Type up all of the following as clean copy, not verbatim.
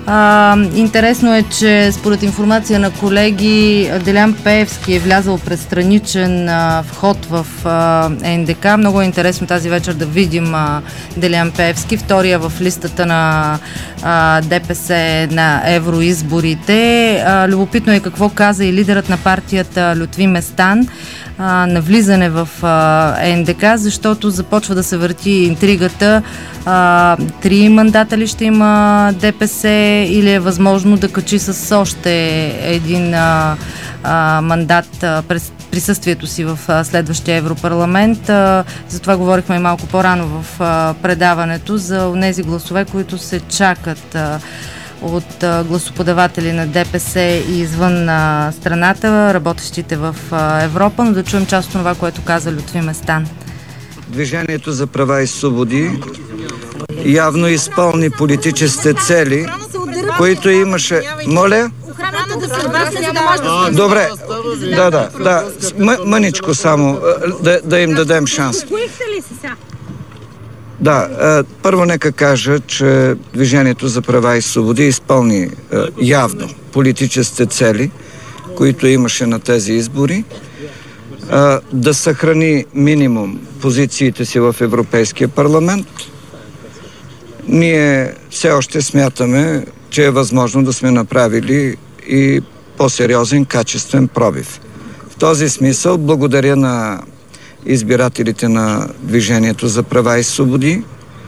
Интересно е, че според информация на колеги, Делян Пеевски е влязъл през страничен вход в НДК. Много е интересно тази вечер да видим Делян Пеевски, втория в листата на ДПС на евроизборите. Любопитно е какво каза и лидерът на партията Лютви Местан на влизане в НДК, защото започва да се върти интригата. 3 мандата ли ще има ДПС или е възможно да качи с още един мандат през присъствието си в следващия Европарламент. Затова говорихме и малко по-рано в предаването за тези гласове, които се чакат от гласоподаватели на ДПС и извън страната, работещите в Европа, но да чуем част от това, което каза Лютви Местан. Движението за права и свободи явно изпълни политическите цели, които имаше... Моля? Добре, да. Мъничко само, да им дадем шанс. Да, първо нека кажа, че Движението за права и свободи изпълни явно политическите цели, които имаше на тези избори, да съхрани минимум позициите си в Европейския парламент. Ние все още смятаме, че е възможно да сме направили и по-сериозен качествен пробив. В този смисъл благодаря на избирателите на Движението за права и свободи.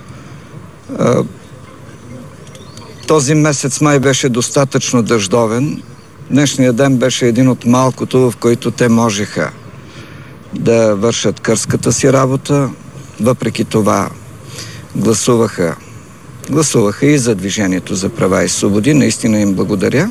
Този месец май беше достатъчно дъждовен. Днешният ден беше един от малкото, в който те можеха да вършат кърската си работа. Въпреки това гласуваха и за Движението за права и свободи. Наистина им благодаря.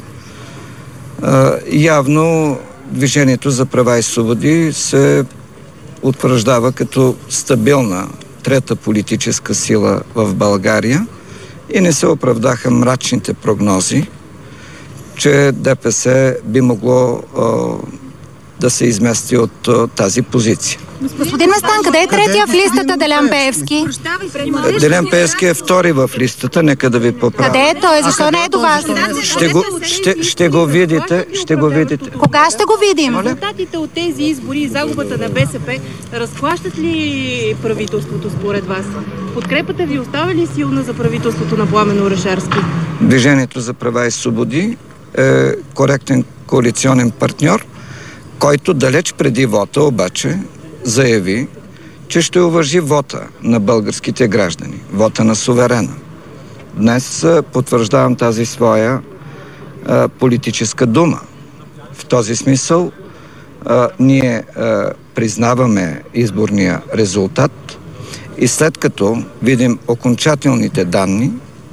Явно Движението за права и свободи се утвърждава като стабилна трета политическа сила в България и не се оправдаха мрачните прогнози, че ДПС би могло да се измести от тази позиция. Господин Местан, къде е третия в листата Делян Пеевски? Делян Пеевски е втори в листата, нека да ви поправя. Къде е той? Защо не е това? Ще го видите. Кога ще го видим? Резултатите от тези избори и загубата на БСП разклащат ли правителството според вас? Подкрепата ви остава ли силна за правителството на Пламен Орешарски? Движението за права и свободи е коректен коалиционен партньор, който далеч преди вота обаче заяви, че ще уважи вота на българските граждани, вота на суверена. Днес потвърждавам тази своя политическа дума. В този смисъл ние признаваме изборния резултат и след като видим окончателните данни,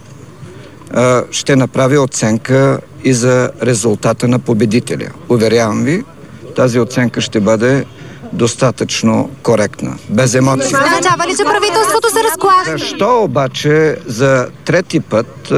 ще направя оценка и за резултата на победителя. Уверявам ви, тази оценка ще бъде достатъчно коректна, без емоции. Означава ли, че правителството се разклаща? Защо обаче за трети път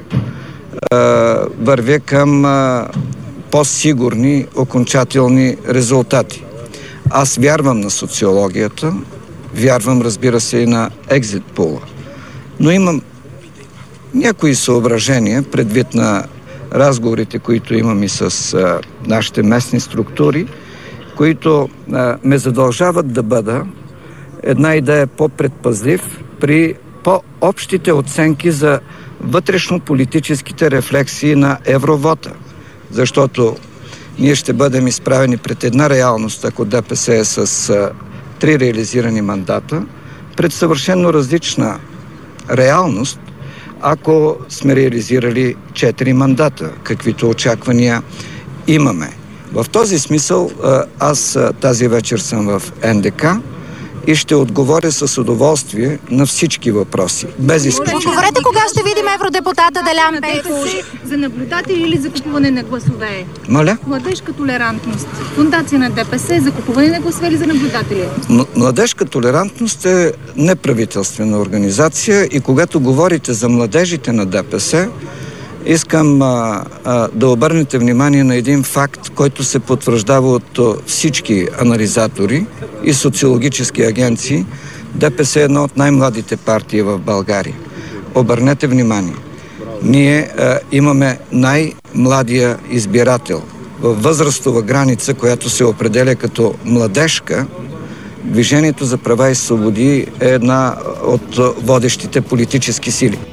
вървя към по-сигурни окончателни резултати? Аз вярвам на социологията, вярвам, разбира се, и на екзит пула, но имам някои съображения предвид на разговорите, които имам и с нашите местни структури, които ме задължават да бъда една идея по-предпазлив при по-общите оценки за вътрешно-политическите рефлексии на евровота. Защото ние ще бъдем изправени пред една реалност, ако ДПС е с 3 реализирани мандата, пред съвършено различна реалност, ако сме реализирали 4 мандата, каквито очаквания имаме. В този смисъл аз тази вечер съм в НДК и ще отговоря с удоволствие на всички въпроси, без изключение. Отговорете кога ще видим евродепутата Делян Пеевски. За наблюдатели или за купуване на гласове? Моля? Младежка толерантност. Фондация на ДПС за купуване на гласове или за наблюдатели? Младежка толерантност е неправителствена организация и когато говорите за младежите на ДПС, искам да обърнете внимание на един факт, който се потвърждава от всички анализатори и социологически агенции. ДПС е една от най-младите партии в България. Обърнете внимание. Ние имаме най-младия избирател. В възрастова граница, която се определя като младежка, Движението за права и свободи е една от водещите политически сили.